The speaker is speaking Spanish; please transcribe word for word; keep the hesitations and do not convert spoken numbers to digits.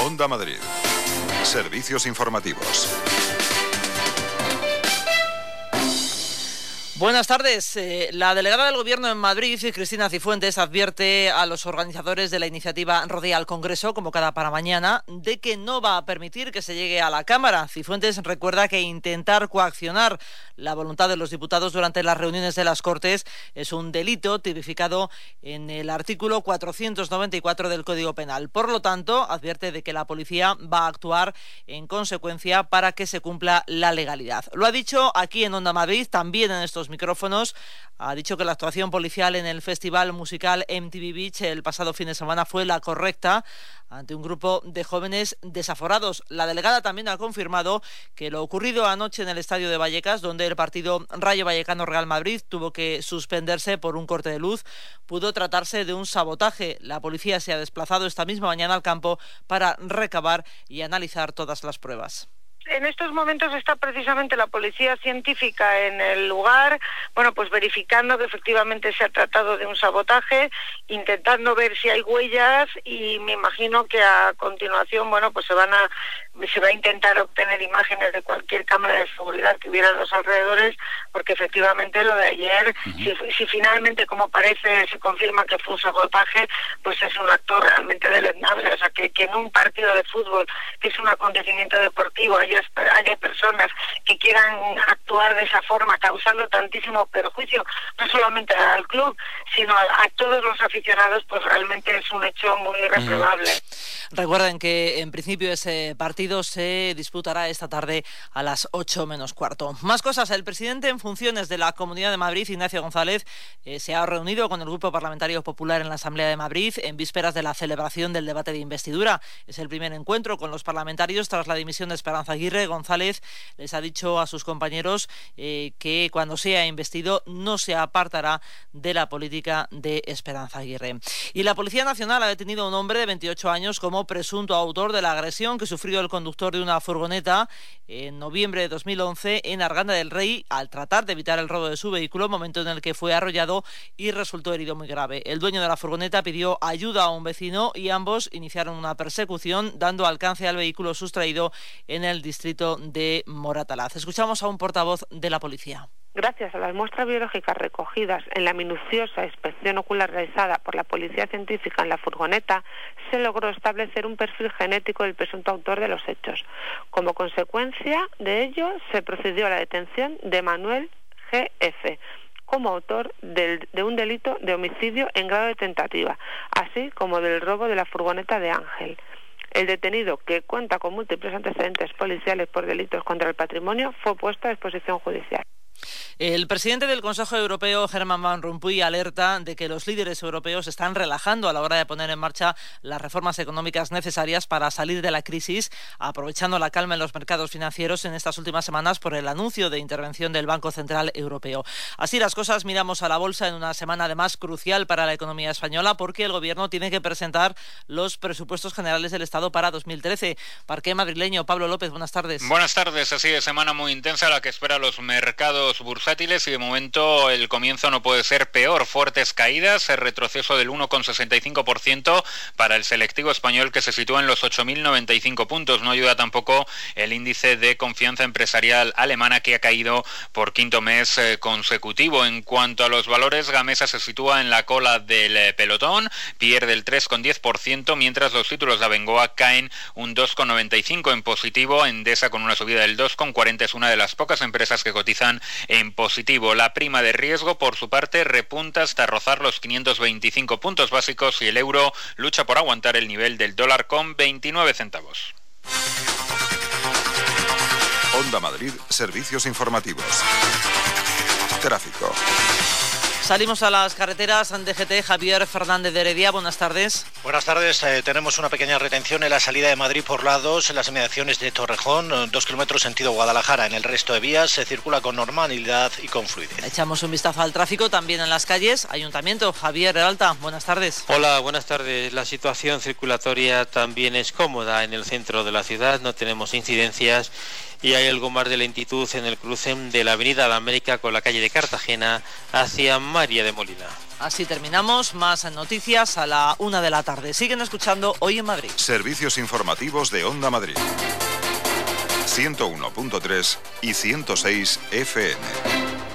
Onda Madrid. Servicios informativos. Buenas tardes. Eh, la delegada del Gobierno en Madrid, Cristina Cifuentes, advierte a los organizadores de la iniciativa Rodea al Congreso, convocada para mañana, de que no va a permitir que se llegue a la Cámara. Cifuentes recuerda que intentar coaccionar la voluntad de los diputados durante las reuniones de las Cortes es un delito tipificado en el artículo cuatrocientos noventa y cuatro del Código Penal. Por lo tanto, advierte de que la policía va a actuar en consecuencia para que se cumpla la legalidad. Lo ha dicho aquí en Onda Madrid, también en estos micrófonos. Ha dicho que la actuación policial en el festival musical M T V Beach el pasado fin de semana fue la correcta ante un grupo de jóvenes desaforados. La delegada también ha confirmado que lo ocurrido anoche en el estadio de Vallecas, donde el partido Rayo Vallecano-Real Madrid tuvo que suspenderse por un corte de luz, pudo tratarse de un sabotaje. La policía se ha desplazado esta misma mañana al campo para recabar y analizar todas las pruebas. En estos momentos está precisamente la policía científica en el lugar, bueno, pues verificando que efectivamente se ha tratado de un sabotaje, intentando ver si hay huellas y me imagino que a continuación, bueno, pues se van a se va a intentar obtener imágenes de cualquier cámara de seguridad que hubiera en los alrededores, porque efectivamente lo de ayer, uh-huh. si, si finalmente, como parece, se confirma que fue un sabotaje, pues es un acto realmente deleznable. O sea, que, que en un partido de fútbol, que es un acontecimiento deportivo, haya, haya personas que quieran actuar de esa forma, causando tantísimo perjuicio, no solamente al club, sino a, a todos los aficionados, pues realmente es un hecho muy reprobable. Uh-huh. Recuerden que en principio ese partido se disputará esta tarde a las ocho menos cuarto. Más cosas. El presidente en funciones de la Comunidad de Madrid, Ignacio González, eh, se ha reunido con el Grupo Parlamentario Popular en la Asamblea de Madrid en vísperas de la celebración del debate de investidura. Es el primer encuentro con los parlamentarios tras la dimisión de Esperanza Aguirre. González les ha dicho a sus compañeros eh, que cuando sea investido no se apartará de la política de Esperanza Aguirre. Y la Policía Nacional ha detenido a un hombre de veintiocho años como presunto autor de la agresión que sufrió el conductor de una furgoneta en noviembre de dos mil once en Arganda del Rey al tratar de evitar el robo de su vehículo, momento en el que fue arrollado y resultó herido muy grave. El dueño de la furgoneta pidió ayuda a un vecino y ambos iniciaron una persecución dando alcance al vehículo sustraído en el distrito de Moratalaz. Escuchamos a un portavoz de la policía. Gracias a las muestras biológicas recogidas en la minuciosa inspección ocular realizada por la Policía Científica en la furgoneta, se logró establecer un perfil genético del presunto autor de los hechos. Como consecuencia de ello, se procedió a la detención de Manuel G F como autor del, de un delito de homicidio en grado de tentativa, así como del robo de la furgoneta de Ángel. El detenido, que cuenta con múltiples antecedentes policiales por delitos contra el patrimonio, fue puesto a disposición judicial. El presidente del Consejo Europeo, Herman Van Rompuy, alerta de que los líderes europeos están relajando a la hora de poner en marcha las reformas económicas necesarias para salir de la crisis, aprovechando la calma en los mercados financieros en estas últimas semanas por el anuncio de intervención del Banco Central Europeo. Así las cosas, miramos a la bolsa en una semana además crucial para la economía española porque el Gobierno tiene que presentar los presupuestos generales del Estado para dos mil trece. Parqué madrileño, Pablo López, buenas tardes. Buenas tardes, así de semana muy intensa la que espera a los mercados bursátiles y de momento el comienzo no puede ser peor. Fuertes caídas, el retroceso del uno coma sesenta y cinco por ciento para el selectivo español que se sitúa en los ocho mil noventa y cinco puntos. No ayuda tampoco el índice de confianza empresarial alemana que ha caído por quinto mes eh, consecutivo. En cuanto a los valores, Gamesa se sitúa en la cola del eh, pelotón, pierde el tres coma diez por ciento, mientras los títulos de Abengoa caen un dos coma noventa y cinco por ciento en positivo. Endesa con una subida del dos coma cuarenta es una de las pocas empresas que cotizan en positivo. La prima de riesgo, por su parte, repunta hasta rozar los quinientos veinticinco puntos básicos y el euro lucha por aguantar el nivel del dólar con veintinueve centavos. Onda Madrid, servicios informativos. Tráfico. Salimos a las carreteras. D G T, Javier Fernández de Heredia, buenas tardes. Buenas tardes, eh, tenemos una pequeña retención en la salida de Madrid por la dos, en las inmediaciones de Torrejón, dos kilómetros sentido Guadalajara. En el resto de vías se circula con normalidad y con fluidez. Echamos un vistazo al tráfico también en las calles. Ayuntamiento, Javier Heralta, buenas tardes. Hola, buenas tardes. La situación circulatoria también es cómoda en el centro de la ciudad, no tenemos incidencias y hay algo más de lentitud en el cruce de la Avenida de América con la calle de Cartagena hacia María de Molina. Así terminamos. Más noticias a la una de la tarde. Siguen escuchando Hoy en Madrid. Servicios informativos de Onda Madrid. ciento uno punto tres y ciento seis F M.